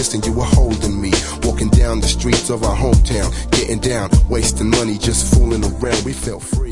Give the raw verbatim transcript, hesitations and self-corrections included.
chest and you were holding me. Walking down the streets of our hometown, getting down, wasting money, just fooling around. We felt free.